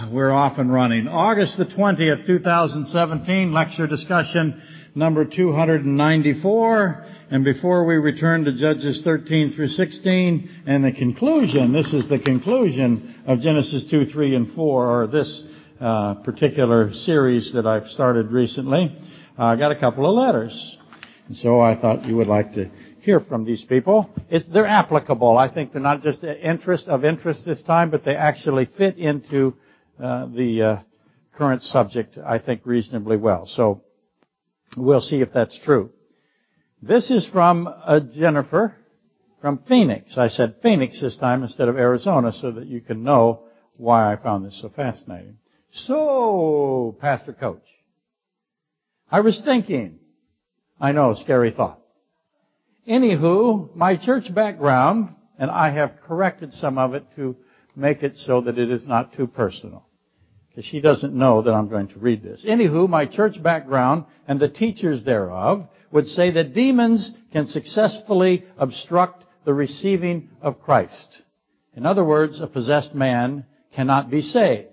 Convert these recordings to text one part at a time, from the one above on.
We're off and running. August the 20th, 2017, lecture discussion number 294. And before we return to Judges 13 through 16 and the conclusion, this is the conclusion of Genesis 2, 3, and 4, or this particular series that I've started recently. I got a couple of letters. And so I thought you would like to hear from these people. They're applicable. I think they're not just of interest this time, but they actually fit into the current subject, I think, reasonably well. So we'll see if that's true. This is from Jennifer from Phoenix. I said Phoenix this time instead of Arizona so that you can know why I found this so fascinating. So, Pastor Coach, I was thinking, I know, scary thought. Anywho, my church background, and I have corrected some of it to make it so that it is not too personal, because she doesn't know that I'm going to read this. Anywho, my church background and the teachers thereof would say that demons can successfully obstruct the receiving of Christ. In other words, a possessed man cannot be saved.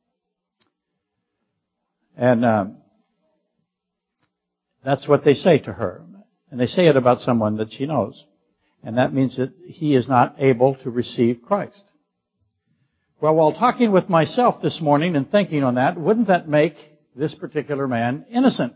And that's what they say to her. And they say it about someone that she knows. And that means that he is not able to receive Christ. Well, while talking with myself this morning and thinking on that, wouldn't that make this particular man innocent?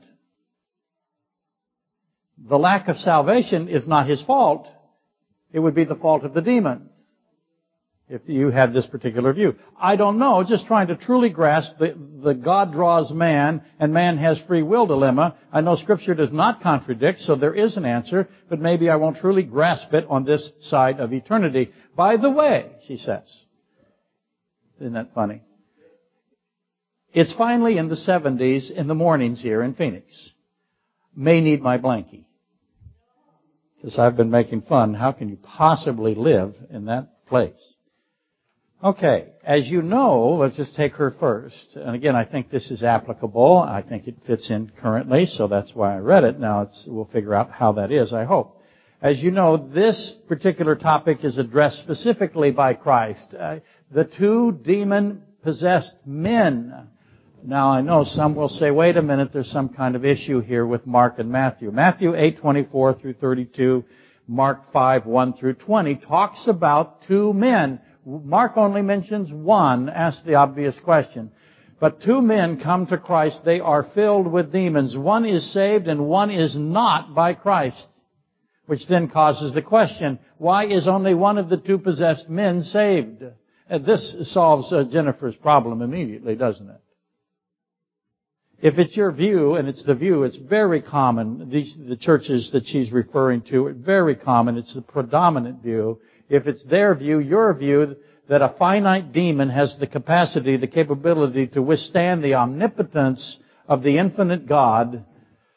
The lack of salvation is not his fault. It would be the fault of the demons, if you had this particular view. I don't know, just trying to truly grasp the God draws man and man has free will dilemma. I know Scripture does not contradict, so there is an answer, but maybe I won't truly grasp it on this side of eternity. By the way, she says, isn't that funny? It's finally in the 70s in the mornings here in Phoenix. May need my blankie. Because I've been making fun. How can you possibly live in that place? Okay, as you know, let's just take her first. And again, I think this is applicable. I think it fits in currently, so that's why I read it. Now we'll figure out how that is, I hope. As you know, this particular topic is addressed specifically by Christ. The two demon-possessed men. Now, I know some will say, wait a minute, there's some kind of issue here with Mark and Matthew. Matthew 8:24 through 32, Mark 5:1 through 20 talks about two men. Mark only mentions one. Ask the obvious question. But two men come to Christ. They are filled with demons. One is saved and one is not by Christ. Which then causes the question, why is only one of the two possessed men saved? This solves Jennifer's problem immediately, doesn't it? If it's your view, and it's the view, it's very common. The churches that she's referring to, very common. It's the predominant view. If it's their view, your view, that a finite demon has the capacity, the capability to withstand the omnipotence of the infinite God,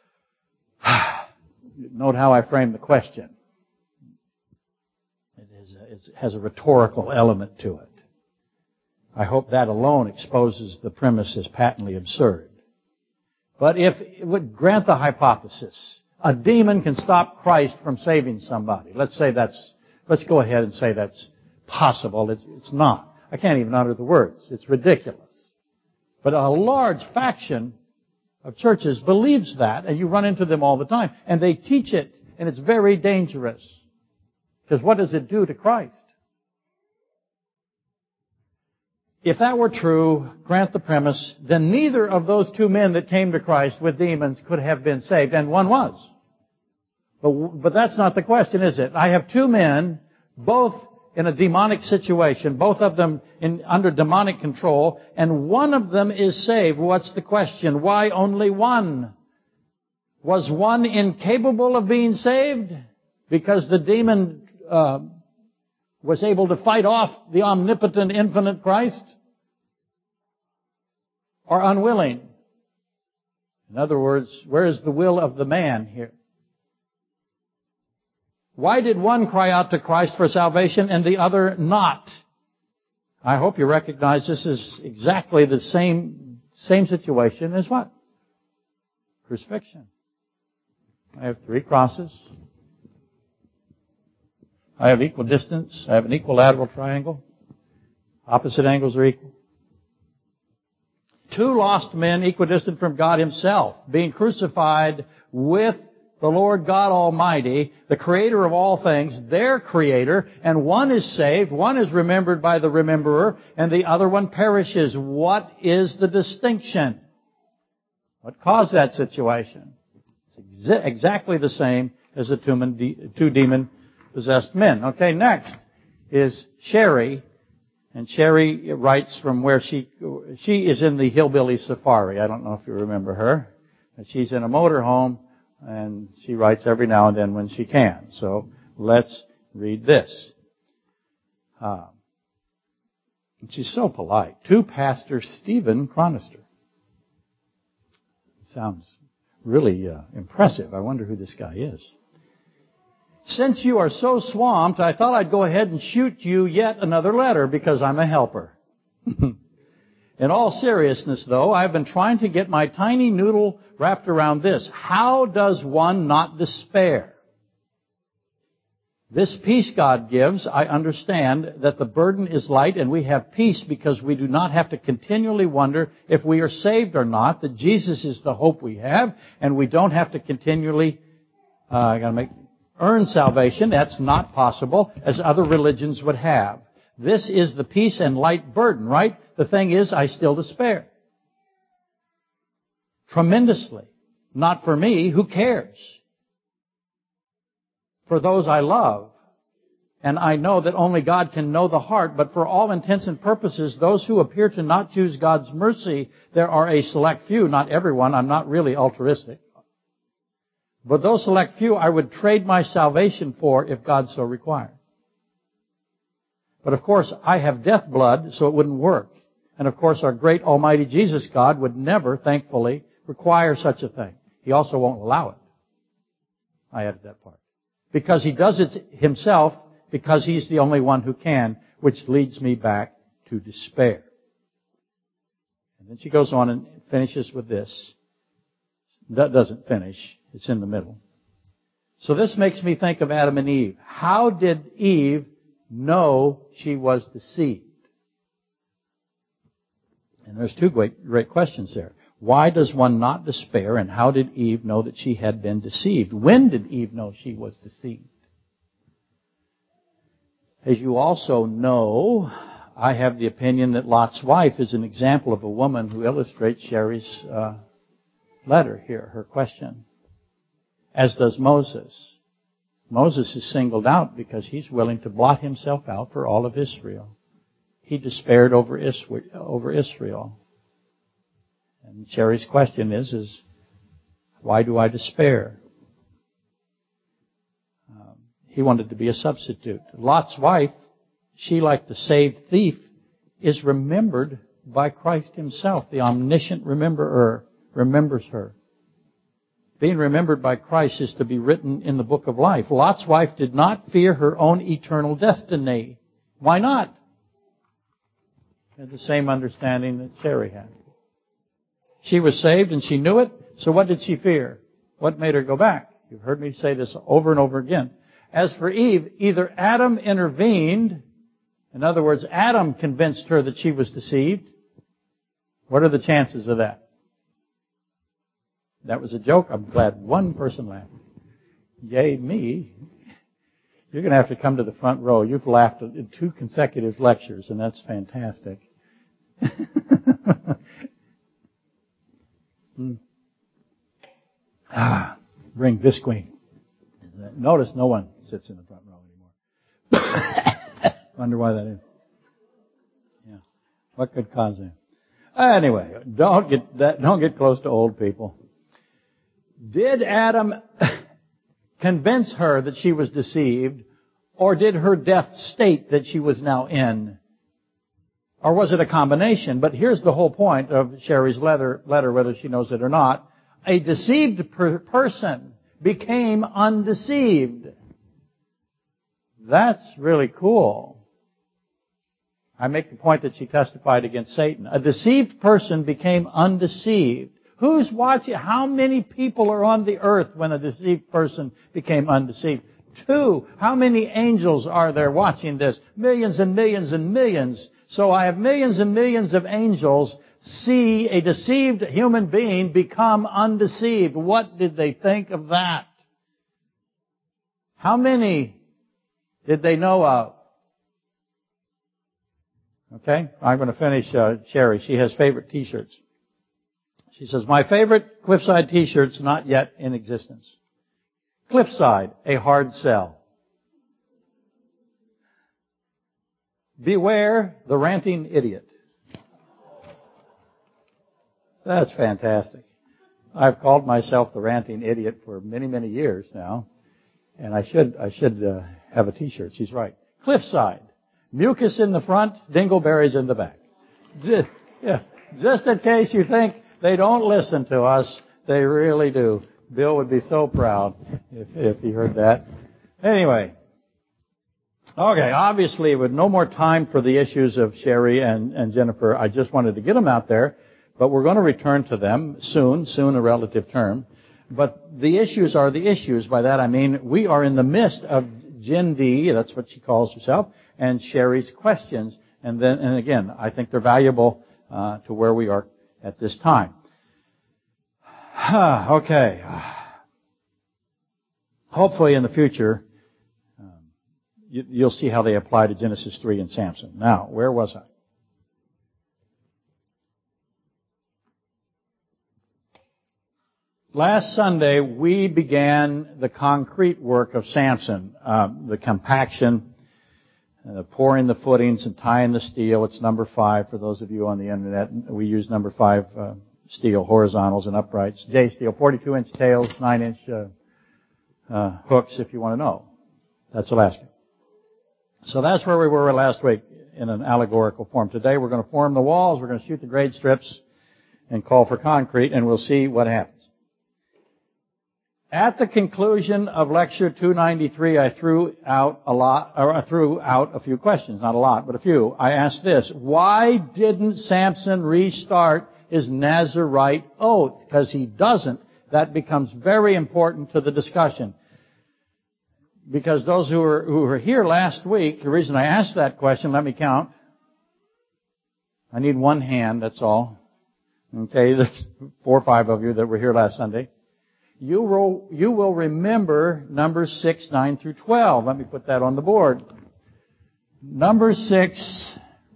note how I frame the question. It has a rhetorical element to it. I hope that alone exposes the premise as patently absurd. But if it would grant the hypothesis, a demon can stop Christ from saving somebody. Let's go ahead and say that's possible. It's not. I can't even utter the words. It's ridiculous. But a large faction of churches believes that, and you run into them all the time. And they teach it, and it's very dangerous. Because what does it do to Christ? If that were true, grant the premise, then neither of those two men that came to Christ with demons could have been saved, and one was. But that's not the question, is it? I have two men, both in a demonic situation, both of them under demonic control, and one of them is saved. What's the question? Why only one? Was one incapable of being saved? Because the demon was able to fight off the omnipotent, infinite Christ? Or unwilling? In other words, where is the will of the man here? Why did one cry out to Christ for salvation and the other not? I hope you recognize this is exactly the same situation as what? Crucifixion. I have 3 crosses. I have equal distance. I have an equilateral triangle. Opposite angles are equal. two lost men equidistant from God Himself, being crucified with the Lord God Almighty, the Creator of all things, their Creator, and one is saved, one is remembered by the rememberer, and the other one perishes. What is the distinction? What caused that situation? It's exactly the same as the two demon-possessed men. Okay, next is Sherry. And Sherry writes from where she is in the Hillbilly Safari. I don't know if you remember her. She's in a motorhome, and she writes every now and then when she can. So let's read this. And she's so polite. To Pastor Stephen Chronister. Sounds really impressive. I wonder who this guy is. Since you are so swamped, I thought I'd go ahead and shoot you yet another letter because I'm a helper. In all seriousness, though, I've been trying to get my tiny noodle wrapped around this. How does one not despair? This peace God gives, I understand that the burden is light and we have peace because we do not have to continually wonder if we are saved or not, that Jesus is the hope we have, and we don't have to continually earn salvation. That's not possible, as other religions would have. This is the peace and light burden, right? The thing is, I still despair. Tremendously. Not for me. Who cares? For those I love. And I know that only God can know the heart, but for all intents and purposes, those who appear to not choose God's mercy, there are a select few, not everyone. I'm not really altruistic. But those select few I would trade my salvation for if God so required. But of course, I have death blood, so it wouldn't work. And of course, our great almighty Jesus God would never, thankfully, require such a thing. He also won't allow it. I added that part. Because He does it Himself, because He's the only one who can, which leads me back to despair. And then she goes on and finishes with this. That doesn't finish. It's in the middle. So this makes me think of Adam and Eve. How did Eve know she was deceived? And there's two great questions there. Why does one not despair, and how did Eve know that she had been deceived? When did Eve know she was deceived? As you also know, I have the opinion that Lot's wife is an example of a woman who illustrates Sherry's letter here, her question. As does Moses. Moses is singled out because he's willing to blot himself out for all of Israel. He despaired over Israel. And Sherry's question is why do I despair? He wanted to be a substitute. Lot's wife, she like the saved thief, is remembered by Christ Himself. The omniscient rememberer remembers her. Being remembered by Christ is to be written in the book of life. Lot's wife did not fear her own eternal destiny. Why not? She had the same understanding that Sherry had. She was saved and she knew it, so what did she fear? What made her go back? You've heard me say this over and over again. As for Eve, either Adam intervened, in other words, Adam convinced her that she was deceived. What are the chances of that? That was a joke. I'm glad one person laughed. Yay, me. You're going to have to come to the front row. You've laughed in 2 consecutive lectures, and that's fantastic. Bring Visqueen. Notice no one sits in the front row anymore. Wonder why that is. Yeah. What could cause that? Anyway, don't get close to old people. Did Adam convince her that she was deceived, or did her death state that she was now in? Or was it a combination? But here's the whole point of Sherry's letter, whether she knows it or not. A deceived person became undeceived. That's really cool. I make the point that she testified against Satan. A deceived person became undeceived. Who's watching? How many people are on the earth when a deceived person became undeceived? 2. How many angels are there watching this? Millions and millions and millions. So I have millions and millions of angels see a deceived human being become undeceived. What did they think of that? How many did they know of? Okay, I'm going to finish Sherry. She has favorite t-shirts. She says, my favorite Cliffside t-shirt's not yet in existence. Cliffside, a hard sell. Beware the ranting idiot. That's fantastic. I've called myself the ranting idiot for many, many years now. And I should have a t-shirt. She's right. Cliffside. Mucus in the front, dingleberries in the back. Just in case you think they don't listen to us, they really do. Bill would be so proud if he heard that. Anyway. Okay, obviously with no more time for the issues of Sherry and Jennifer, I just wanted to get them out there, but we're going to return to them soon a relative term. But the issues are the issues. By that I mean we are in the midst of Jen D, that's what she calls herself, and Sherry's questions. And again, I think they're valuable to where we are at this time. Okay. Hopefully in the future, you'll see how they apply to Genesis 3 and Samson. Now, where was I? Last Sunday, we began the concrete work of Samson, the compaction, pouring the footings and tying the steel. It's number 5 for those of you on the internet. We use number 5 steel, horizontals and uprights. J steel, 42-inch tails, 9-inch hooks if you want to know. That's Alaska. So that's where we were last week in an allegorical form. Today we're going to form the walls, we're going to shoot the grade strips and call for concrete, and we'll see what happens. At the conclusion of lecture 293, I threw out a few questions, not a lot, but a few. I asked this: why didn't Samson restart his Nazirite oath? Because he doesn't. That becomes very important to the discussion. Because those who were here last week, the reason I asked that question, let me count. I need one hand, that's all. Okay, there's 4 or 5 of you that were here last Sunday. You will remember Numbers 6, 9 through 12. Let me put that on the board. Number 6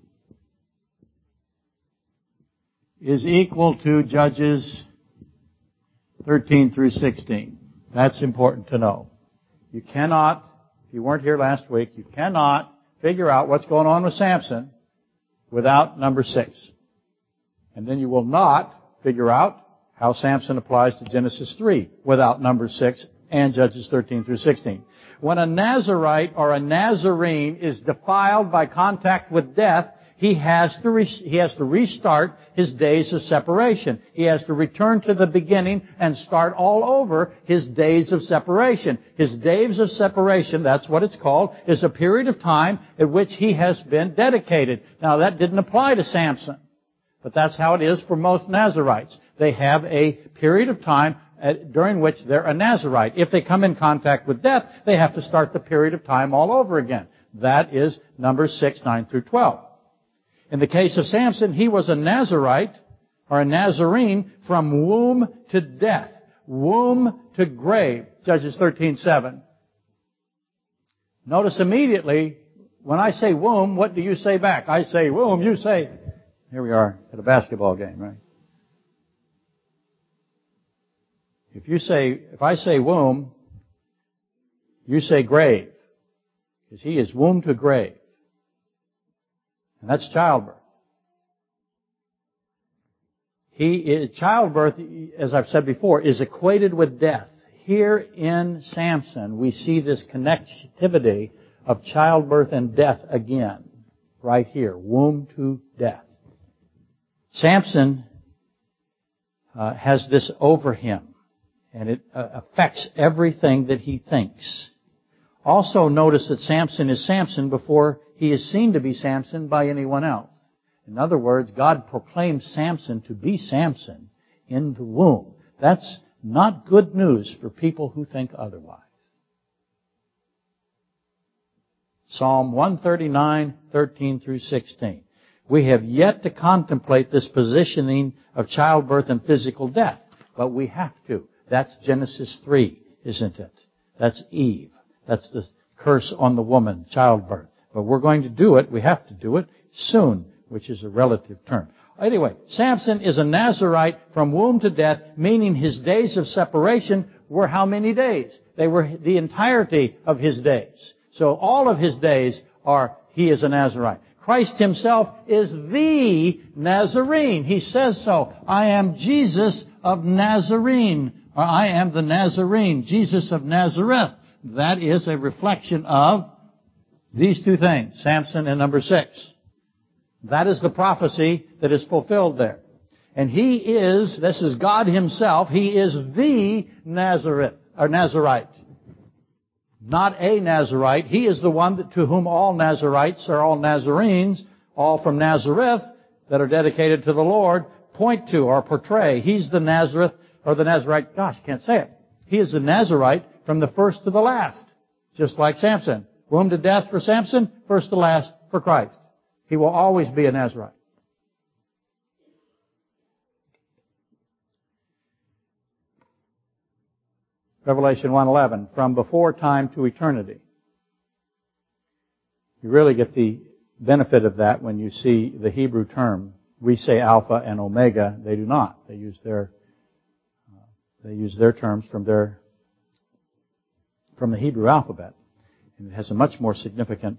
is equal to Judges 13 through 16. That's important to know. You cannot, if you weren't here last week, you cannot figure out what's going on with Samson without number 6. And then you will not figure out how Samson applies to Genesis 3 without number 6 and Judges 13 through 16. When a Nazirite or a Nazarene is defiled by contact with death, he has to restart his days of separation. He has to return to the beginning and start all over his days of separation. His days of separation, that's what it's called, is a period of time at which he has been dedicated. Now that didn't apply to Samson, but that's how it is for most Nazirites. They have a period of time during which they're a Nazirite. If they come in contact with death, they have to start the period of time all over again. That is Numbers 6, 9 through 12. In the case of Samson, he was a Nazirite or a Nazarene from womb to death, womb to grave. Judges 13:7. Notice immediately, when I say womb, what do you say back? I say womb, you say, here we are at a basketball game, right? If I say womb, you say grave. Because he is womb to grave. And that's childbirth. Childbirth, as I've said before, is equated with death. Here in Samson, we see this connectivity of childbirth and death again. Right here. Womb to death. Samson has this over him. And it affects everything that he thinks. Also notice that Samson is Samson before he is seen to be Samson by anyone else. In other words, God proclaims Samson to be Samson in the womb. That's not good news for people who think otherwise. Psalm 139, 13 through 16. We have yet to contemplate this positioning of childbirth and physical death, but we have to. That's Genesis 3, isn't it? That's Eve. That's the curse on the woman, childbirth. But we're going to do it. We have to do it soon, which is a relative term. Anyway, Samson is a Nazirite from womb to death, meaning his days of separation were how many days? They were the entirety of his days. So all of his days he is a Nazirite. Christ himself is the Nazarene. He says so. I am Jesus of Nazarene. Or I am the Nazarene, Jesus of Nazareth. That is a reflection of these two things, Samson and number 6. That is the prophecy that is fulfilled there. And this is God himself, he is the Nazarite. Not a Nazarite. He is the one to whom all Nazarites are all Nazarenes, all from Nazareth that are dedicated to the Lord, point to or portray. He's the Nazareth or the Nazarite. Gosh, can't say it. He is the Nazarite from the first to the last, just like Samson. Womb to death for Samson, first to last for Christ. He will always be a Nazarite. Revelation 1:11, from before time to eternity. You really get the benefit of that when you see the Hebrew term. We say Alpha and Omega. They do not. They use their terms from the Hebrew alphabet. And it has a much more significant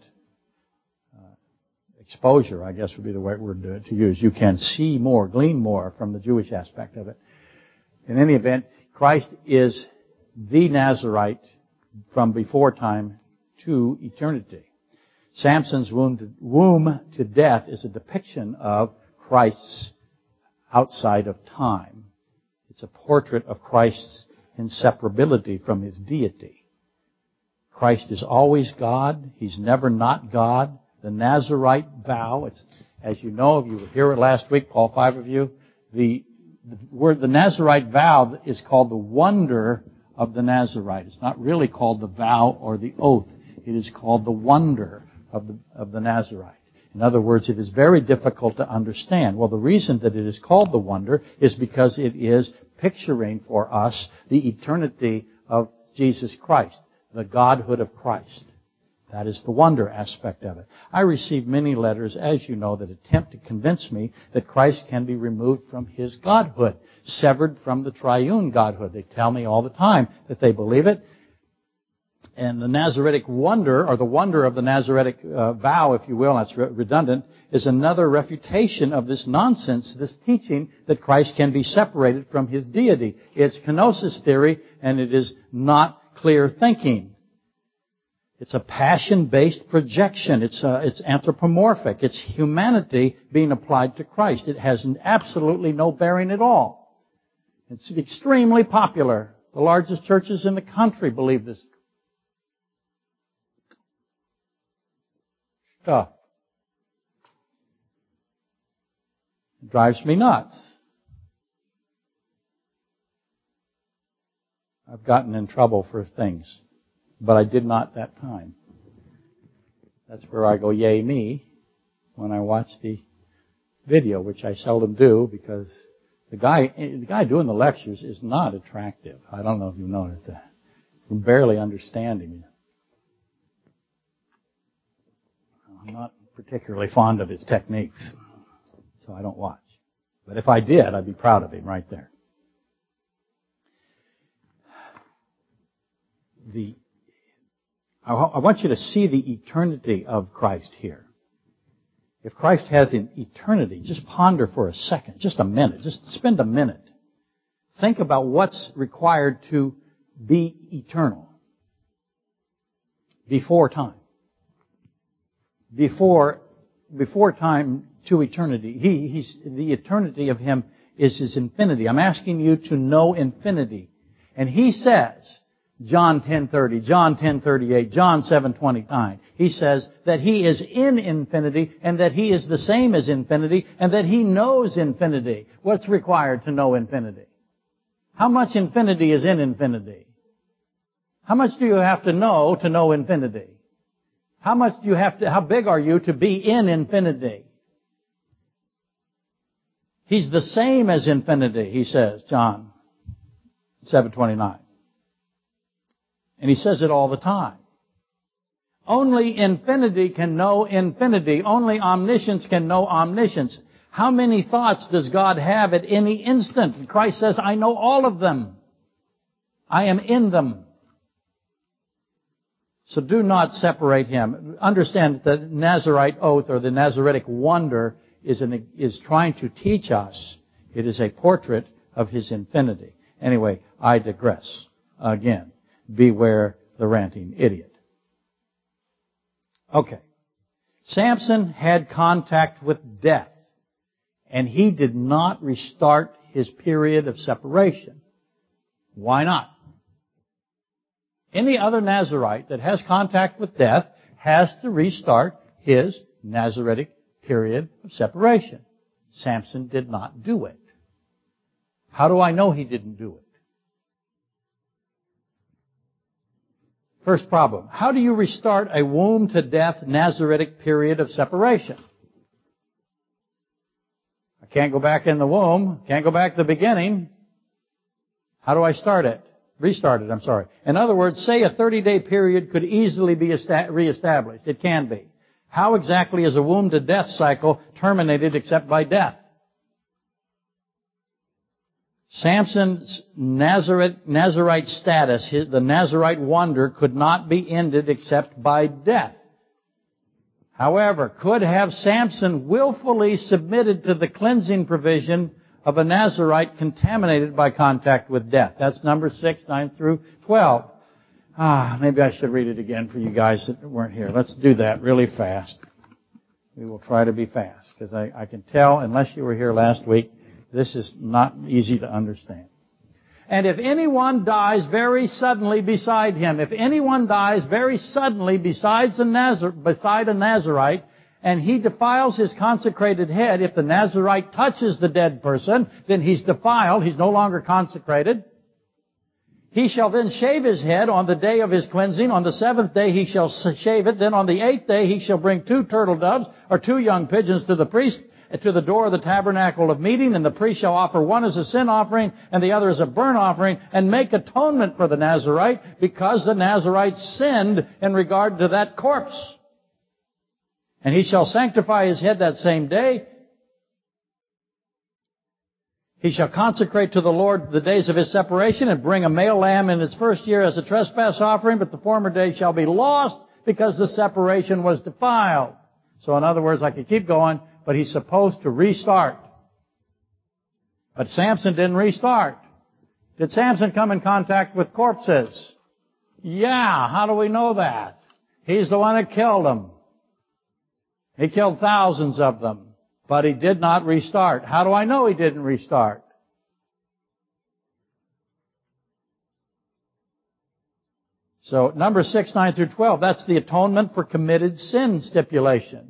exposure, I guess would be the right word to use. You can see more, glean more from the Jewish aspect of it. In any event, Christ is the Nazarite from before time to eternity. Samson's womb to death is a depiction of Christ's outside of time. It's a portrait of Christ's inseparability from his deity. Christ is always God. He's never not God. The Nazarite vow, as you know, if you were here last week, all 5 of you, the Nazarite vow is called the wonder of the Nazarite. It's not really called the vow or the oath. It is called the wonder of the Nazarite. In other words, it is very difficult to understand. Well, the reason that it is called the wonder is because it is picturing for us the eternity of Jesus Christ, the Godhood of Christ. That is the wonder aspect of it. I receive many letters, as you know, that attempt to convince me that Christ can be removed from his Godhood, severed from the triune Godhood. They tell me all the time that they believe it. And the Nazaritic wonder, or the wonder of the Nazaritic vow, if you will, that's redundant, is another refutation of this nonsense, this teaching that Christ can be separated from his deity. It's kenosis theory, and it is not clear thinking. It's a passion-based projection. It's anthropomorphic. It's humanity being applied to Christ. It has absolutely no bearing at all. It's extremely popular. The largest churches in the country believe this stuff. It drives me nuts. I've gotten in trouble for things, but I did not that time. That's where I go, yay me, when I watch the video, which I seldom do because the guy doing the lectures is not attractive. I don't know if you noticed that. I'm barely understanding him. I'm not particularly fond of his techniques, so I don't watch. But if I did, I'd be proud of him right there. I want you to see the eternity of Christ here. If Christ has an eternity, just ponder for a second, just a minute, just spend a minute. Think about what's required to be eternal before time. Before time to eternity. The eternity of him is his infinity. I'm asking you to know infinity. And he says, John 10:30, John 10:38, John 7:29. He says that he is in infinity and that he is the same as infinity and that he knows infinity. What's required to know infinity? How much infinity is in infinity? How much do you have to know infinity? How big are you to be in infinity? He's the same as infinity, he says, John 7:29. And he says it all the time. Only infinity can know infinity. Only omniscience can know omniscience. How many thoughts does God have at any instant? And Christ says, I know all of them. I am in them. So do not separate Him. Understand that the Nazirite oath or the Nazaritic wonder is trying to teach us. It is a portrait of His infinity. Anyway, I digress. Again, beware the ranting idiot. Okay. Samson had contact with death, and he did not restart his period of separation. Why not? Any other Nazirite that has contact with death has to restart his Nazaritic period of separation. Samson did not do it. How do I know he didn't do it? First problem, how do you restart a womb to death Nazaritic period of separation? I can't go back in the womb, can't go back to the beginning. How do I start it? Restart it, I'm sorry. In other words, say a 30-day period could easily be reestablished. It can be. How exactly is a womb to death cycle terminated except by death? Samson's Nazirite status, the Nazirite wonder, could not be ended except by death. However, could have Samson willfully submitted to the cleansing provision of a Nazirite contaminated by contact with death? That's Numbers 6, 9 through 12. Maybe I should read it again for you guys that weren't here. Let's do that really fast. We will try to be fast, because I can tell, unless you were here last week, this is not easy to understand. And if anyone dies very suddenly beside him, if anyone dies very suddenly beside a Nazirite, and he defiles his consecrated head, if the Nazirite touches the dead person, then he's defiled, he's no longer consecrated. He shall then shave his head on the day of his cleansing. On the 7th day he shall shave it. Then on the 8th day he shall bring 2 turtle doves or 2 young pigeons to the priest to the door of the tabernacle of meeting, and the priest shall offer one as a sin offering and the other as a burnt offering, and make atonement for the Nazirite, because the Nazirite sinned in regard to that corpse. And he shall sanctify his head that same day. He shall consecrate to the Lord the days of his separation, and bring a male lamb in its first year as a trespass offering, but the former days shall be lost, because the separation was defiled. So in other words, I could keep going, but he's supposed to restart. But Samson didn't restart. Did Samson come in contact with corpses? Yeah, how do we know that? He's the one that killed them. He killed thousands of them, but he did not restart. How do I know he didn't restart? So, Numbers 6, 9 through 12, that's the atonement for committed sin stipulation.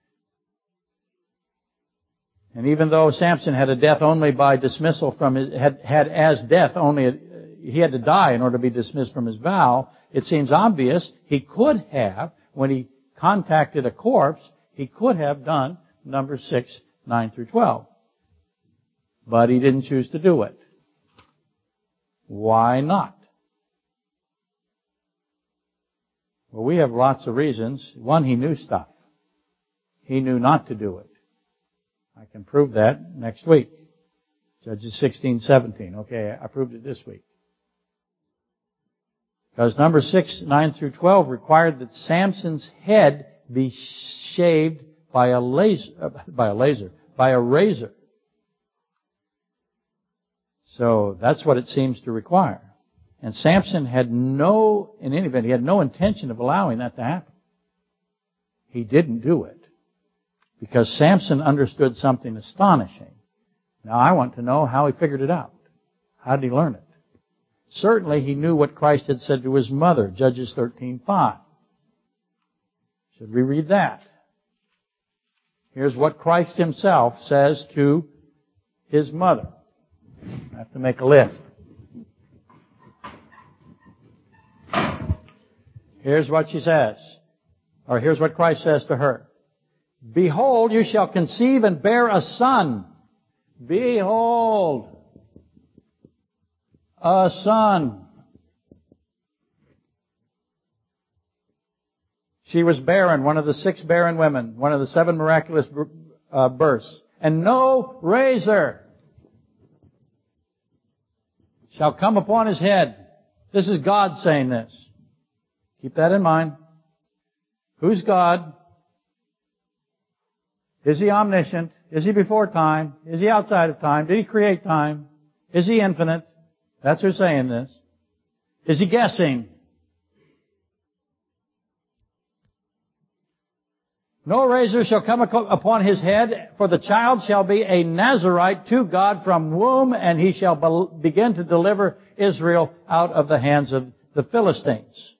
And even though Samson had a death only by dismissal from his, had as death only, he had to die in order to be dismissed from his vow, it seems obvious he could have, when he contacted a corpse, he could have done Numbers 6, 9 through 12. But he didn't choose to do it. Why not? Well, we have lots of reasons. One, he knew stuff. He knew not to do it. I can prove that next week. Judges 16, 17. Okay, I proved it this week. Because Numbers 6, 9 through 12 required that Samson's head be shaved by a razor. So that's what it seems to require. And Samson had no intention of allowing that to happen. He didn't do it. Because Samson understood something astonishing. Now I want to know how he figured it out. How did he learn it? Certainly he knew what Christ had said to his mother, Judges 13:5. Should we read that? Here's what Christ himself says to his mother. I have to make a list. Here's what she says. Or here's what Christ says to her. Behold, you shall conceive and bear a son. Behold, a son. She was barren, one of the 6 barren women, one of the 7 miraculous births. And no razor shall come upon his head. This is God saying this. Keep that in mind. Who's God? Is He omniscient? Is He before time? Is He outside of time? Did He create time? Is He infinite? That's who's saying this. Is He guessing? No razor shall come upon his head, for the child shall be a Nazarite to God from womb, and he shall begin to deliver Israel out of the hands of the Philistines.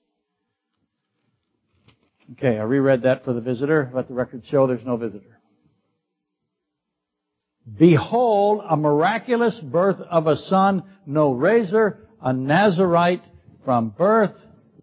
Okay, I reread that for the visitor. Let the record show there's no visitor. Behold, a miraculous birth of a son, no razor, a Nazarite from birth,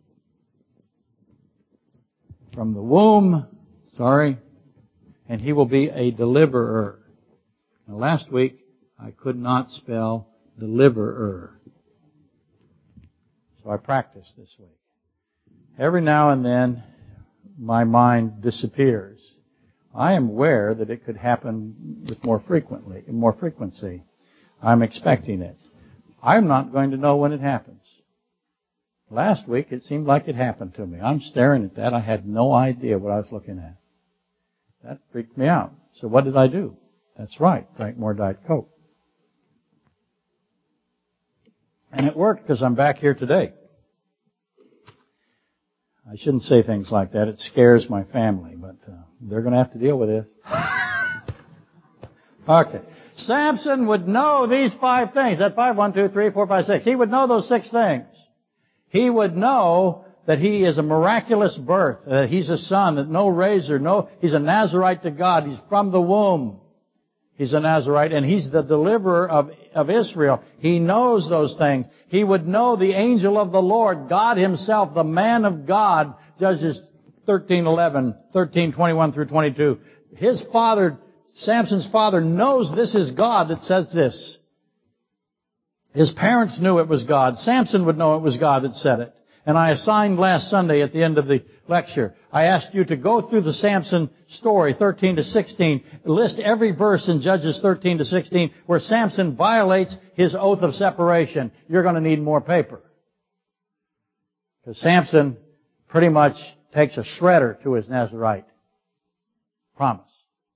from the womb, and he will be a deliverer. Now, last week, I could not spell deliverer. So I practiced this week. Every now and then, my mind disappears. I am aware that it could happen with more frequency. I'm expecting it. I'm not going to know when it happens. Last week, it seemed like it happened to me. I'm staring at that. I had no idea what I was looking at. That freaked me out. So what did I do? That's right. Drank more Diet Coke. And it worked because I'm back here today. I shouldn't say things like that. It scares my family, but they're going to have to deal with this. Okay. Samson would know these 5 things. That 5, 1, 2, 3, 4, 5, 6. He would know those 6 things. He would know that he is a miraculous birth, that he's a son, that no razor, he's a Nazarite to God. He's from the womb. He's a Nazarite, and he's the deliverer of Israel. He knows those things. He would know the angel of the Lord, God himself, the man of God, Judges 13:11, 13:21 through 22. His father, Samson's father, knows this is God that says this. His parents knew it was God. Samson would know it was God that said it. And I assigned last Sunday at the end of the lecture, I asked you to go through the Samson story, 13 to 16, list every verse in Judges 13 to 16 where Samson violates his oath of separation. You're going to need more paper. Because Samson pretty much takes a shredder to his Nazarite promise.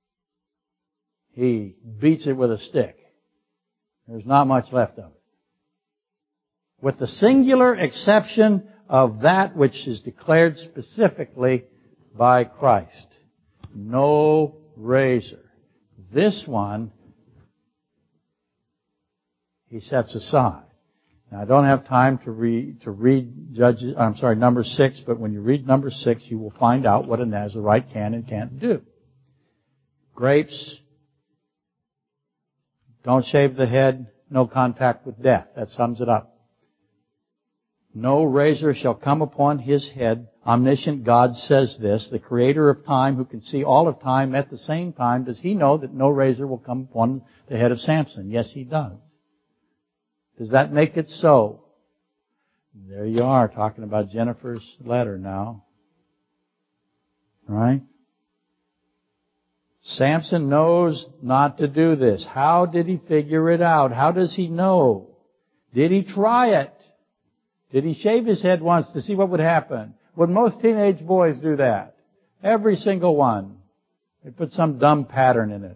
He beats it with a stick. There's not much left of it. With the singular exception of that which is declared specifically by Christ. No razor. This one, he sets aside. Now, I don't have time to read number 6, but when you read number 6, you will find out what a Nazarite can and can't do. Grapes, don't shave the head, no contact with death. That sums it up. No razor shall come upon his head. Omniscient God says this. The creator of time, who can see all of time at the same time, does he know that no razor will come upon the head of Samson? Yes, he does. Does that make it so? There you are, talking about Jennifer's letter now. Right? Samson knows not to do this. How did he figure it out? How does he know? Did he try it? Did he shave his head once to see what would happen? Would most teenage boys do that? Every single one. They put some dumb pattern in it.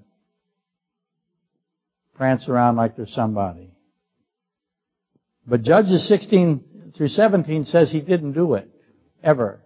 Prance around like they're somebody. But Judges 16 through 17 says he didn't do it. Ever.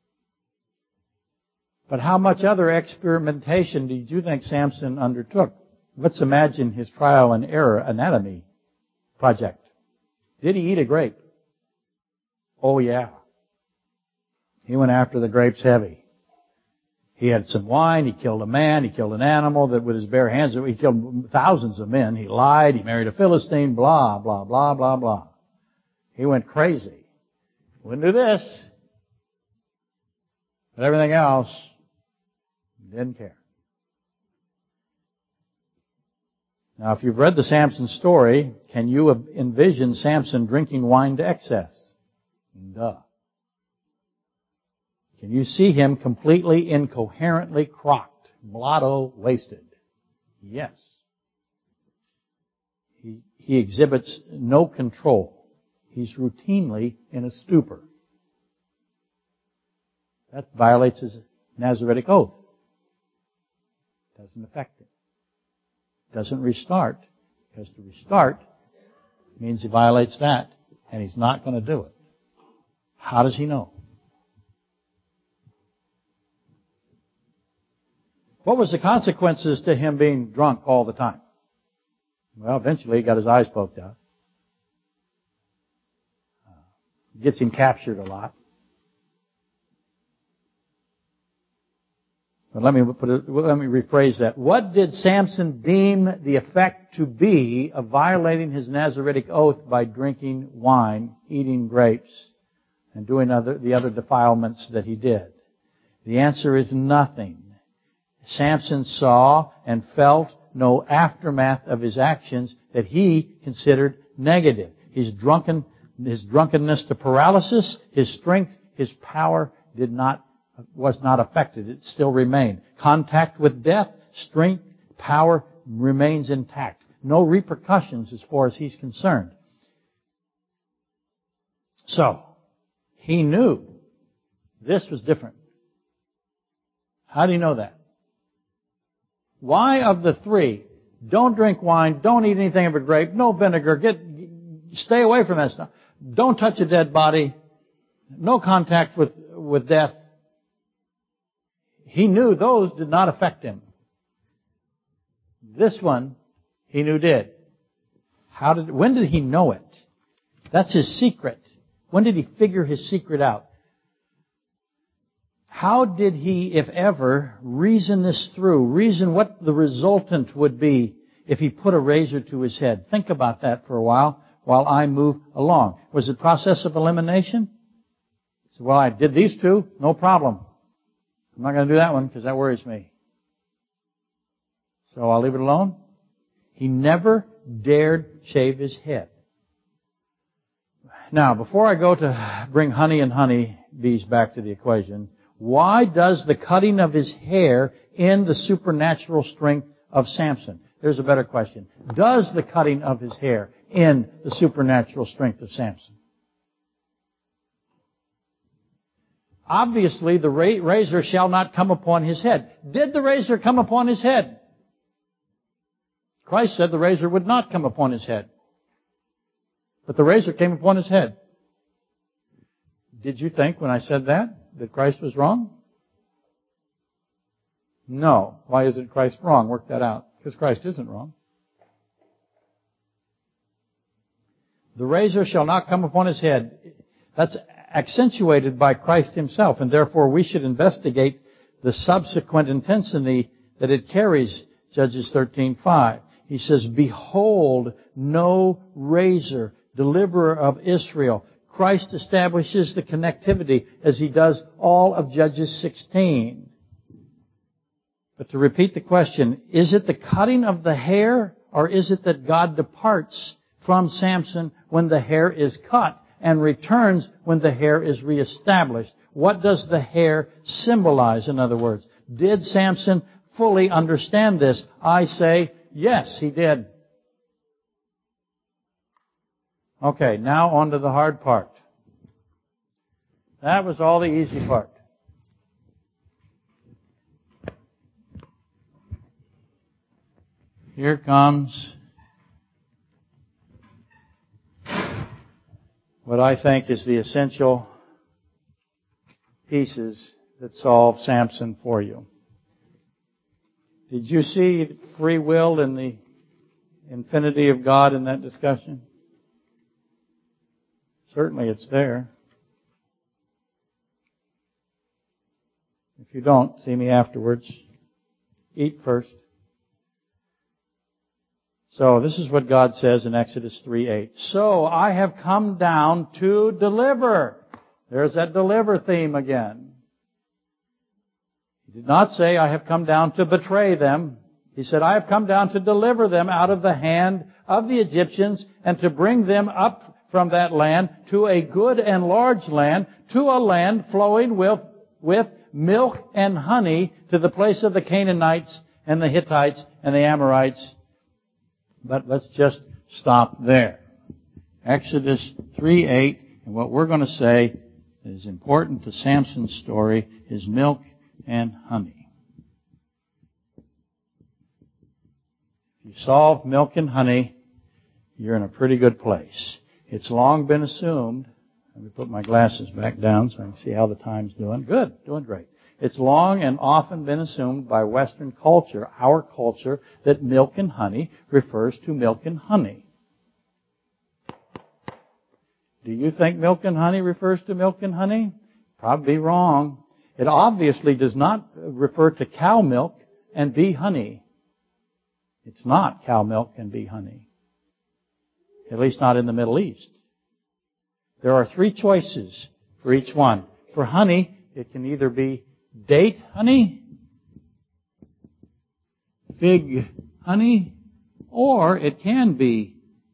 But how much other experimentation did you think Samson undertook? Let's imagine his trial and error anatomy project. Did he eat a grape? Oh, yeah. He went after the grapes heavy. He had some wine. He killed a man. He killed an animal that with his bare hands. He killed thousands of men. He lied. He married a Philistine. Blah, blah, blah, blah, blah. He went crazy. Wouldn't do this. But everything else, didn't care. Now, if you've read the Samson story, can you envision Samson drinking wine to excess? Duh. Can you see him completely incoherently crocked, blotto, wasted? Yes. He exhibits no control. He's routinely in a stupor. That violates his Nazaritic oath. Doesn't affect him. Doesn't restart, because to restart means he violates that, and he's not going to do it. How does he know? What was the consequences to him being drunk all the time? Well, eventually he got his eyes poked out. Gets him captured a lot. But let me rephrase that. What did Samson deem the effect to be of violating his Nazaritic oath by drinking wine, eating grapes, and doing the other defilements that he did? The answer is nothing. Samson saw and felt no aftermath of his actions that he considered negative. His drunkenness to paralysis, his strength, his power was not affected. It still remained. Contact with death, strength, power remains intact. No repercussions as far as he's concerned. So, he knew this was different. How do you know that? Why of the three, don't drink wine, don't eat anything of a grape, no vinegar, stay away from that stuff. Don't touch a dead body, no contact with death. He knew those did not affect him. This one, he knew did. When did he know it? That's his secret. When did he figure his secret out? How did he, if ever, reason this through? Reason what the resultant would be if he put a razor to his head. Think about that for a while I move along. Was it process of elimination? So, well, I did these two, no problem. I'm not going to do that one because that worries me. So I'll leave it alone. He never dared shave his head. Now, before I go to bring honey and honeybees back to the equation, why does the cutting of his hair end the supernatural strength of Samson? There's a better question. Does the cutting of his hair end the supernatural strength of Samson? Obviously, the razor shall not come upon his head. Did the razor come upon his head? Christ said the razor would not come upon his head. But the razor came upon his head. Did you think when I said that Christ was wrong? No. Why isn't Christ wrong? Work that out. Because Christ isn't wrong. The razor shall not come upon his head. That's accentuated by Christ himself, and therefore we should investigate the subsequent intensity that it carries. Judges 13:5. He says, "Behold, no razor, deliverer of Israel." Christ establishes the connectivity as he does all of Judges 16. But to repeat the question, is it the cutting of the hair, or is it that God departs from Samson when the hair is cut and returns when the hair is reestablished? What does the hair symbolize, in other words? Did Samson fully understand this? I say, yes, he did. Okay, now on to the hard part. That was all the easy part. Here comes what I think is the essential pieces that solve Samson for you. Did you see free will in the infinity of God in that discussion? Certainly it's there. If you don't, see me afterwards. Eat first. So this is what God says in Exodus 3:8. So I have come down to deliver. There's that deliver theme again. He did not say I have come down to betray them. He said, I have come down to deliver them out of the hand of the Egyptians and to bring them up from that land to a good and large land, to a land flowing with milk and honey, to the place of the Canaanites and the Hittites and the Amorites. But let's just stop there. Exodus 3:8, and what we're going to say is important to Samson's story is milk and honey. If you solve milk and honey, you're in a pretty good place. It's long been assumed, let me put my glasses back down so I can see how the time's doing. Good, doing great. It's long and often been assumed by Western culture, our culture, that milk and honey refers to milk and honey. Do you think milk and honey refers to milk and honey? Probably wrong. It obviously does not refer to cow milk and bee honey. It's not cow milk and bee honey. At least not in the Middle East. There are 3 choices for each one. For honey, it can either be date honey, fig honey, or it can be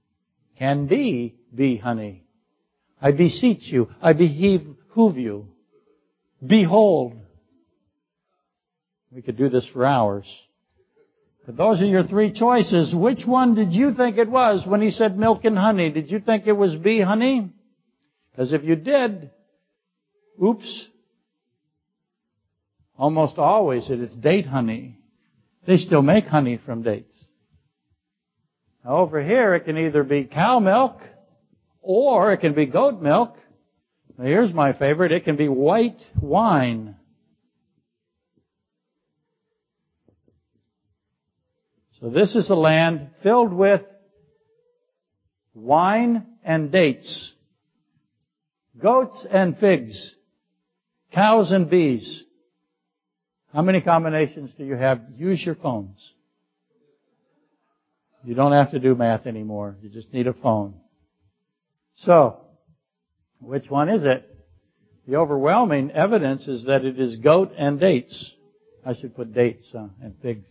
bee honey. I beseech you, I behoove you. Behold. We could do this for hours. But those are your 3 choices. Which one did you think it was when he said milk and honey? Did you think it was bee honey? Because if you did, oops. Almost always it is date honey. They still make honey from dates. Now over here it can either be cow milk or it can be goat milk. Now here's my favorite. It can be white wine. So this is a land filled with wine and dates, goats and figs, cows and bees. How many combinations do you have? Use your phones. You don't have to do math anymore. You just need a phone. So, which one is it? The overwhelming evidence is that it is goat and dates. I should put dates and figs.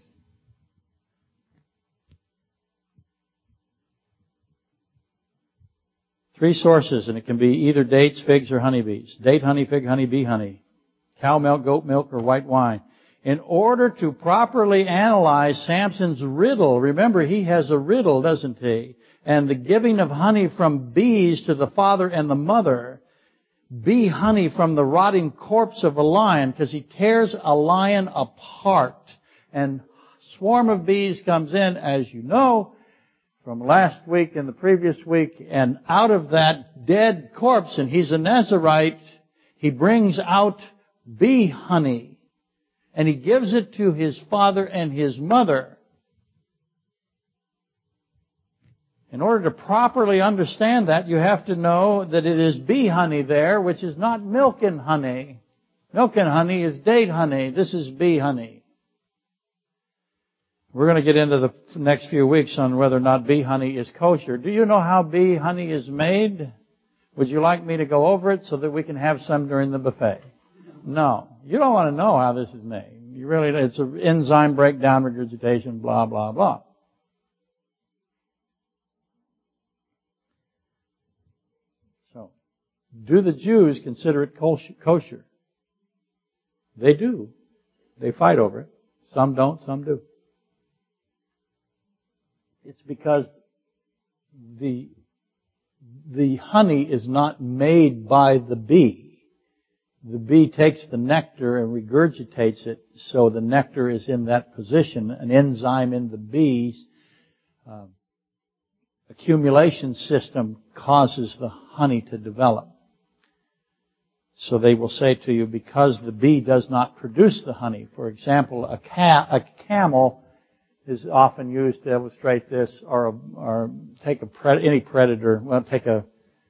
Three sources, and it can be either dates, figs, or honeybees. Date honey, fig honey, bee honey. Cow milk, goat milk, or white wine. In order to properly analyze Samson's riddle, remember he has a riddle, doesn't he? And the giving of honey from bees to the father and the mother. Bee honey from the rotting corpse of a lion, because he tears a lion apart. And a swarm of bees comes in, as you know, from last week and the previous week, and out of that dead corpse, and he's a Nazirite, he brings out bee honey, and he gives it to his father and his mother. In order to properly understand that, you have to know that it is bee honey there, which is not milk and honey. Milk and honey is date honey. This is bee honey. We're going to get into the next few weeks on whether or not bee honey is kosher. Do you know how bee honey is made? Would you like me to go over it so that we can have some during the buffet? No. You don't want to know how this is made. You really don't. It's an enzyme breakdown, regurgitation, blah, blah, blah. So, do the Jews consider it kosher? They do. They fight over it. Some don't, some do. It's because the honey is not made by the bee. The bee takes the nectar and regurgitates it, so the nectar is in that position. An enzyme in the bee's accumulation system causes the honey to develop. So they will say to you, because the bee does not produce the honey. For example, a camel is often used to illustrate this, or take any predator. Well, take a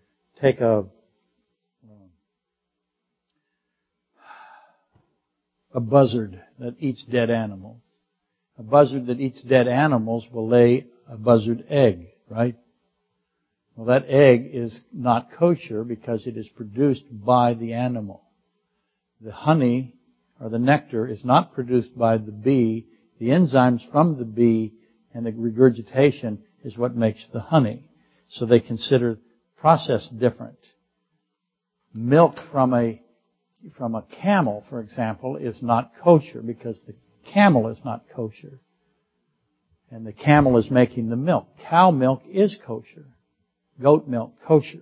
buzzard that eats dead animals. A buzzard that eats dead animals will lay a buzzard egg, right? Well, that egg is not kosher because it is produced by the animal. The honey or the nectar is not produced by the bee. The enzymes from the bee and the regurgitation is what makes the honey. So they consider process different. Milk from a camel, for example, is not kosher because the camel is not kosher. And the camel is making the milk. Cow milk is kosher. Goat milk, kosher.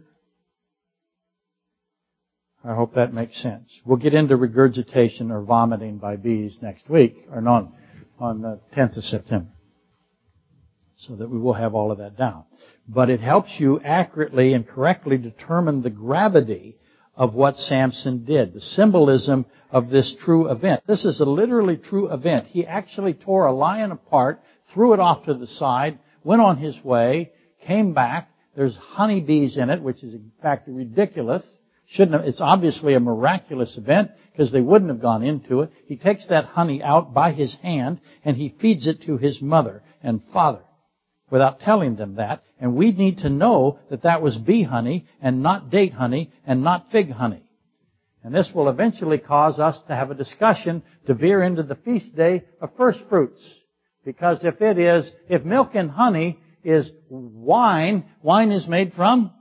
I hope that makes sense. We'll get into regurgitation or vomiting by bees next week, or on the 10th of September. So that we will have all of that down. But it helps you accurately and correctly determine the gravity of what Samson did, the symbolism of this true event. This is a literally true event. He actually tore a lion apart, threw it off to the side, went on his way, came back. There's honeybees in it, which is in fact ridiculous. It's obviously a miraculous event because they wouldn't have gone into it. He takes that honey out by his hand and he feeds it to his mother and father without telling them that. And we need to know that that was bee honey and not date honey and not fig honey. And this will eventually cause us to have a discussion to veer into the feast day of first fruits. Because if milk and honey is wine is made from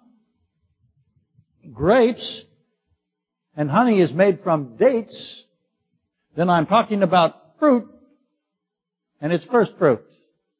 grapes, and honey is made from dates, then I'm talking about fruit, and it's first fruits.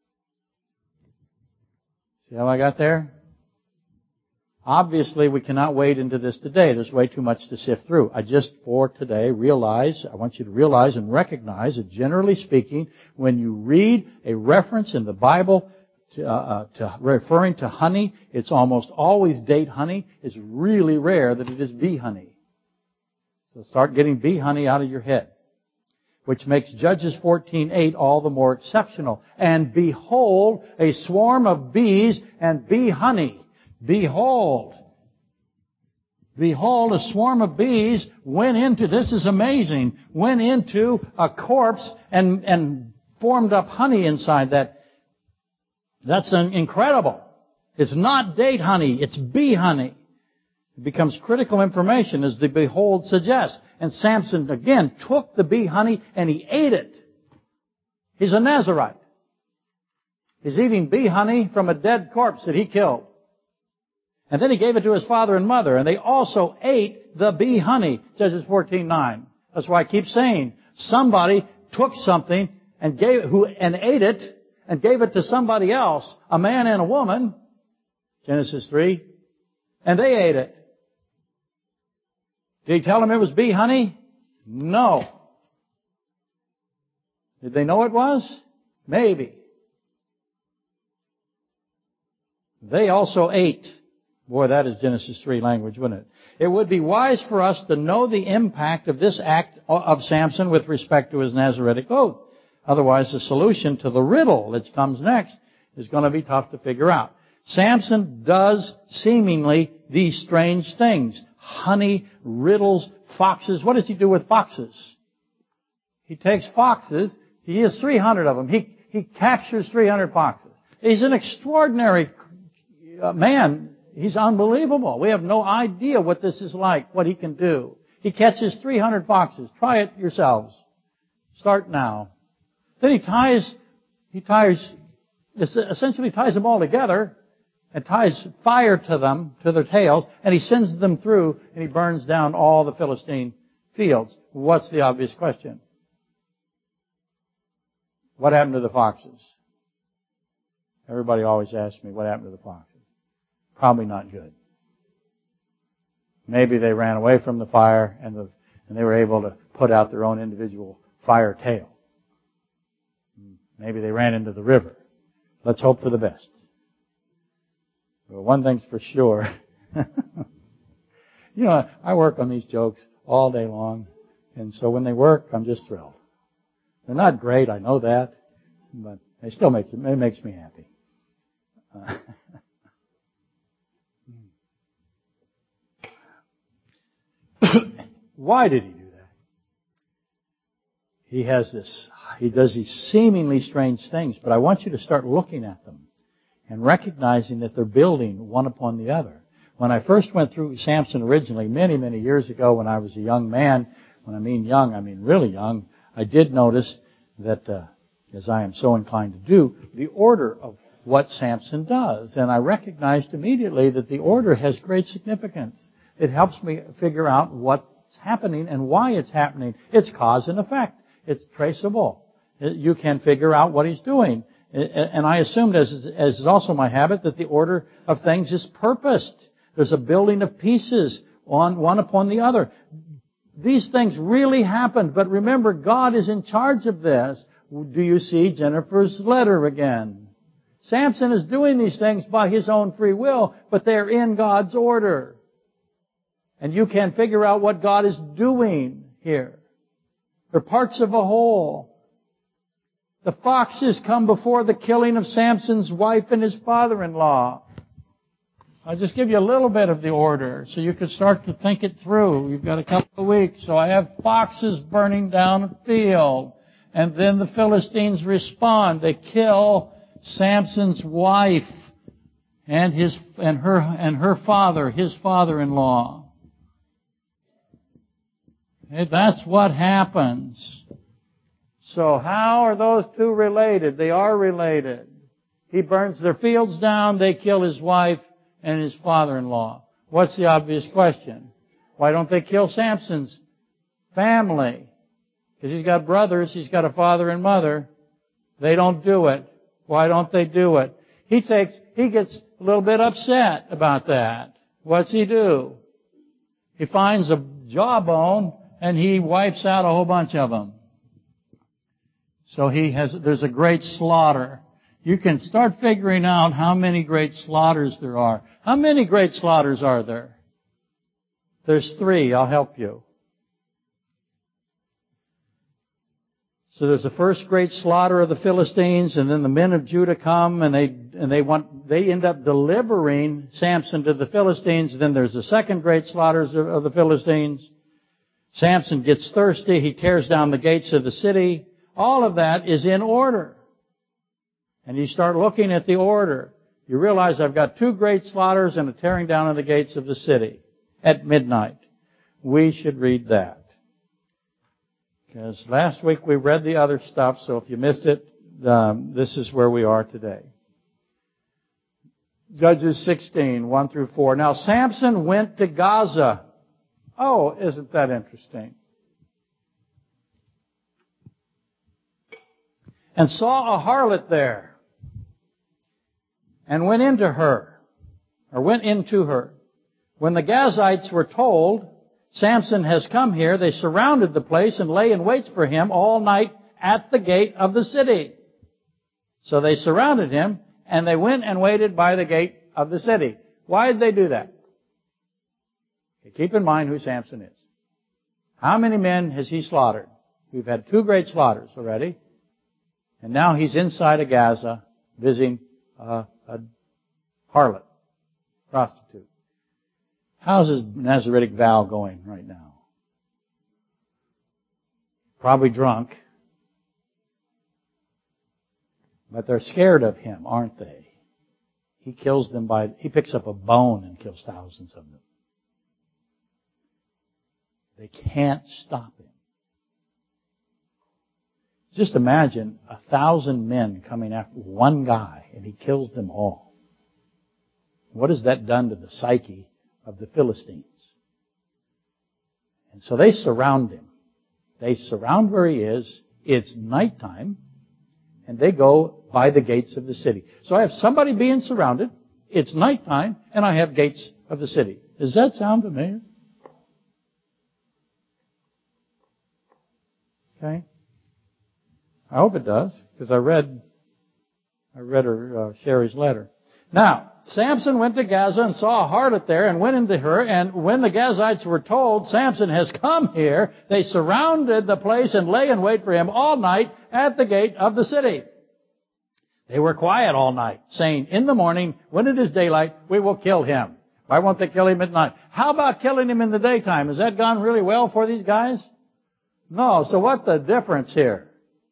See how I got there? Obviously, we cannot wade into this today. There's way too much to sift through. For today, I want you to realize and recognize that generally speaking, when you read a reference in the Bible to referring to honey, it's almost always date honey. It's really rare that it is bee honey. So start getting bee honey out of your head. Which makes Judges 14:8 all the more exceptional. And behold, a swarm of bees and bee honey. Behold, a swarm of bees went into a corpse and formed up honey inside that. That's incredible. It's not date honey, it's bee honey. It becomes critical information as the behold suggests. And Samson, again, took the bee honey and he ate it. He's a Nazirite. He's eating bee honey from a dead corpse that he killed. And then he gave it to his father and mother, and they also ate the bee honey, Judges 14:9. That's why I keep saying, somebody took something and ate it, and gave it to somebody else, a man and a woman, Genesis 3, and they ate it. Did he tell them it was bee honey? No. Did they know it was? Maybe. They also ate. Boy, that is Genesis 3 language, wouldn't it? It would be wise for us to know the impact of this act of Samson with respect to his Nazaritic oath. Otherwise, the solution to the riddle that comes next is going to be tough to figure out. Samson does seemingly these strange things. Honey, riddles, foxes. What does he do with foxes? He takes foxes. He has 300 of them. He captures 300 foxes. He's an extraordinary man. He's unbelievable. We have no idea what this is like, what he can do. He catches 300 foxes. Try it yourselves. Start now. Then he essentially ties them all together and ties fire to them, to their tails, and he sends them through and he burns down all the Philistine fields. What's the obvious question? What happened to the foxes? Everybody always asks me, what happened to the foxes? Probably not good. Maybe they ran away from the fire and they were able to put out their own individual fire tail. Maybe they ran into the river. Let's hope for the best. Well, one thing's for sure. I work on these jokes all day long. And so when they work, I'm just thrilled. They're not great, I know that. But it makes me happy. Why did he do that? He does these seemingly strange things, but I want you to start looking at them and recognizing that they're building one upon the other. When I first went through Samson originally, many, many years ago when I was a young man, when I mean young, I mean really young, I did notice that as I am so inclined to do, the order of what Samson does. And I recognized immediately that the order has great significance. It helps me figure out what's happening and why it's happening. It's cause and effect. It's traceable. You can figure out what he's doing. And I assumed, as is also my habit, that the order of things is purposed. There's a building of pieces on one upon the other. These things really happened, but remember, God is in charge of this. Do you see Jennifer's letter again? Samson is doing these things by his own free will, but they're in God's order. And you can figure out what God is doing here. They're parts of a whole. The foxes come before the killing of Samson's wife and his father-in-law. I'll just give you a little bit of the order so you can start to think it through. You've got a couple of weeks. So I have foxes burning down a field. And then the Philistines respond. They kill Samson's wife and her father, his father-in-law. Okay, that's what happens. So how are those two related? They are related. He burns their fields down. They kill his wife and his father-in-law. What's the obvious question? Why don't they kill Samson's family? Because he's got brothers, he's got a father and mother. They don't do it. Why don't they do it? He gets a little bit upset about that. What's he do? He finds a jawbone and he wipes out a whole bunch of them. So there's a great slaughter. You can start figuring out how many great slaughters there are. How many great slaughters are there? There's 3. I'll help you. So there's the first great slaughter of the Philistines, and then the men of Judah come and they end up delivering Samson to the Philistines. Then there's the second great slaughter of the Philistines. Samson gets thirsty. He tears down the gates of the city. All of that is in order. And you start looking at the order. You realize I've got 2 great slaughters and a tearing down of the gates of the city at midnight. We should read that. Because last week we read the other stuff, so if you missed it, this is where we are today. Judges 16, 1 through 4. Now Samson went to Gaza. Oh, isn't that interesting? And saw a harlot there. And went into her. When the Gazites were told, Samson has come here, they surrounded the place and lay in wait for him all night at the gate of the city. So they surrounded him and they went and waited by the gate of the city. Why did they do that? Okay, keep in mind who Samson is. How many men has he slaughtered? We've had 2 great slaughters already. And now he's inside of Gaza visiting a harlot, prostitute. How's his Nazaritic vow going right now? Probably drunk. But they're scared of him, aren't they? He picks up a bone and kills thousands of them. They can't stop him. Just imagine 1,000 men coming after one guy and he kills them all. What has that done to the psyche of the Philistines? And so they surround him. They surround where he is. It's nighttime. And they go by the gates of the city. So I have somebody being surrounded. It's nighttime. And I have gates of the city. Does that sound familiar? Okay. I hope it does, because I read her, Sherry's letter. Now, Samson went to Gaza and saw a harlot there and went into her, and when the Gazites were told, Samson has come here, they surrounded the place and lay in wait for him all night at the gate of the city. They were quiet all night, saying, in the morning, when it is daylight, we will kill him. Why won't they kill him at night? How about killing him in the daytime? Has that gone really well for these guys? No, so what's the difference here?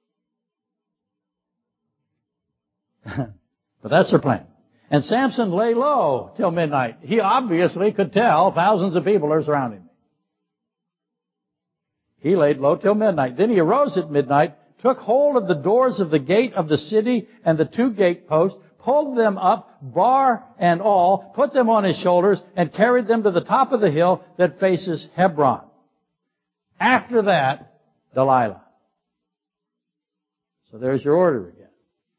But that's their plan. And Samson lay low till midnight. He obviously could tell thousands of people are surrounding him. He laid low till midnight. Then he arose at midnight took hold of the doors of the gate of the city and the 2 gate posts, pulled them up, bar and all, put them on his shoulders, and carried them to the top of the hill that faces Hebron. After that, Delilah. So there's your order again.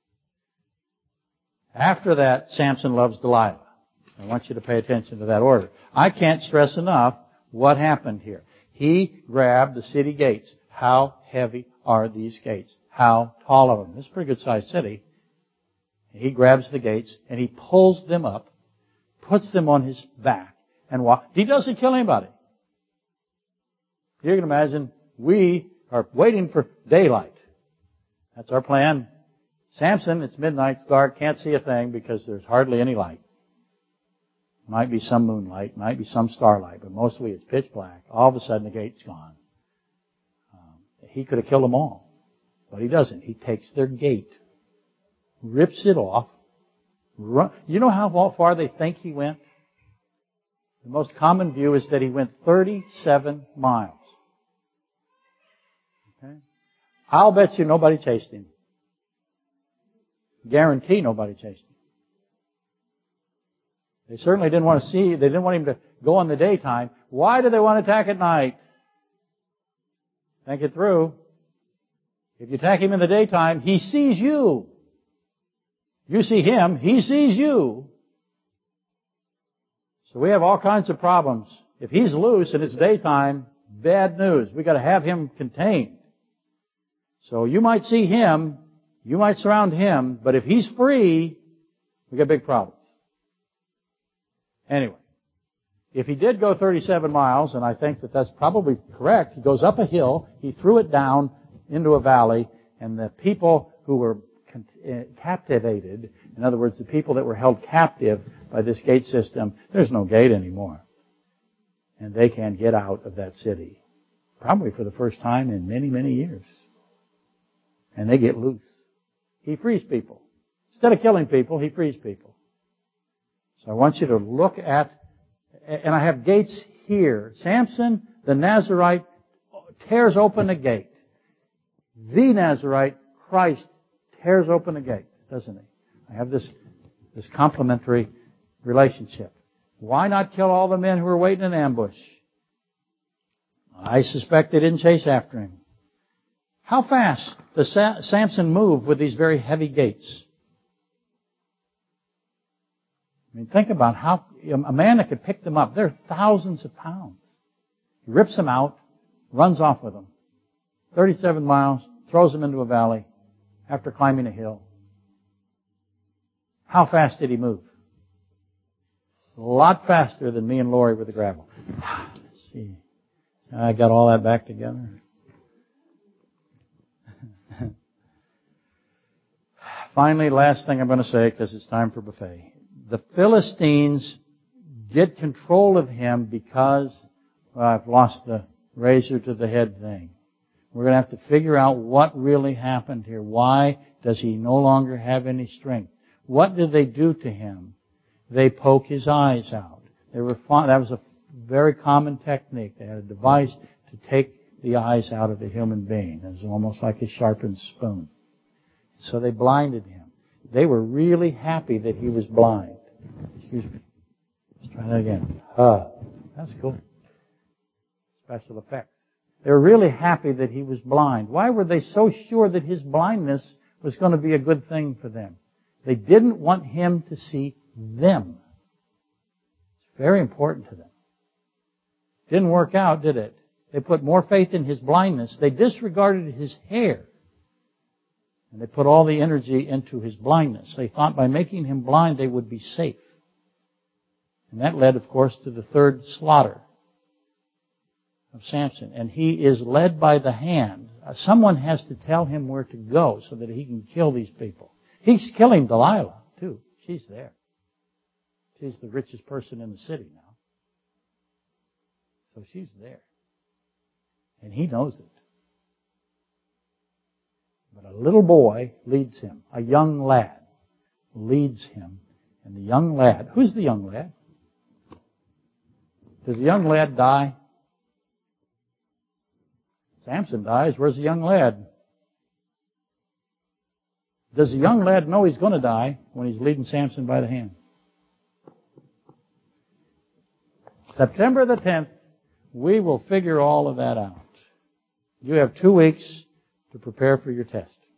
After that, Samson loves Delilah. I want you to pay attention to that order. I can't stress enough what happened here. He grabbed the city gates. How heavy are these gates? How tall are them? This is a pretty good sized city. He grabs the gates and he pulls them up, puts them on his back, and walks. He doesn't kill anybody. You can imagine we are waiting for daylight. That's our plan. Samson, it's midnight, it's dark, can't see a thing because there's hardly any light. Might be some moonlight, might be some starlight, but mostly it's pitch black. All of a sudden the gate's gone. He could have killed them all, but he doesn't. He takes their gate, rips it off. You know how far they think he went? The most common view is that he went 37 miles. Okay? I'll bet you nobody chased him. Guarantee nobody chased him. They certainly didn't want to they didn't want him to go in the daytime. Why do they want to attack at night? Think it through. If you attack him in the daytime, he sees you. You see him, he sees you. So we have all kinds of problems. If he's loose and it's daytime, bad news. We've got to have him contained. So you might see him, you might surround him, but if he's free, we got big problems. Anyway, if he did go 37 miles, and I think that that's probably correct, he goes up a hill, he threw it down into a valley, and the people who were captivated, in other words, the people that were held captive by this gate system, there's no gate anymore. And they can get out of that city. Probably for the first time in many, many years. And they get loose. He frees people. Instead of killing people, he frees people. So I want you to look at, and I have gates here. Samson, the Nazarite, tears open a gate. The Nazarite, Christ, tears open a gate, doesn't he? I have this complementary relationship. Why not kill all the men who were waiting in ambush? I suspect they didn't chase after him. How fast does Samson move with these very heavy gates? I mean, think about how a man that could pick them up, they're thousands of pounds. He rips them out, runs off with them. 37 miles, throws them into a valley after climbing a hill. How fast did he move? A lot faster than me and Lori with the gravel. Let's see. I got all that back together. Finally, last thing I'm going to say, because it's time for buffet. The Philistines get control of him because I've lost the razor to the head thing. We're going to have to figure out what really happened here. Why does he no longer have any strength? What did they do to him? They poke his eyes out. That was a very common technique. They had a device to take the eyes out of a human being. It was almost like a sharpened spoon. So they blinded him. They were really happy that he was blind. Excuse me. Let's try that again. That's cool. Special effects. They were really happy that he was blind. Why were they so sure that his blindness was going to be a good thing for them? They didn't want him to see them. It's very important to them. Didn't work out, did it? They put more faith in his blindness. They disregarded his hair. And they put all the energy into his blindness. They thought by making him blind they would be safe. And that led, of course, to the third slaughter of Samson. And he is led by the hand. Someone has to tell him where to go so that he can kill these people. He's killing Delilah, too. She's there. She's the richest person in the city now. So she's there. And he knows it. But a little boy leads him. A young lad leads him. And the young lad, who's the young lad? Does the young lad die? Samson dies. Where's the young lad? Does the young lad know he's going to die when he's leading Samson by the hand? September the 10th, we will figure all of that out. You have 2 weeks to prepare for your test.